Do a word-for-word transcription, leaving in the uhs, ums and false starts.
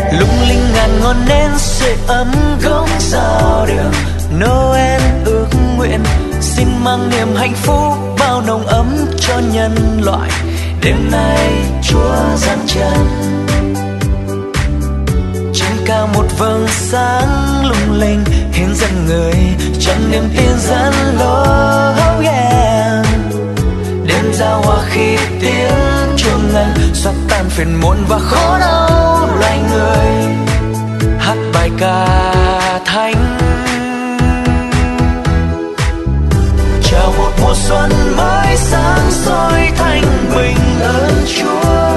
lung linh ngàn ngọn nến sưởi ấm góc giao đường. Noel ước nguyện xin mang niềm hạnh phúc bao nồng ấm cho nhân loại. Đêm nay Chúa giáng trần, trên cao một vầng sáng lung linh hiến dâng người trong niềm tin dẫn lối. Oh yeah. Đêm giao hòa khi tiếng chuông ngân xóa tan phiền muộn và khó đau loài người, hát bài ca thánh chào một mùa xuân mới sáng soi thanh bình ơn Chúa.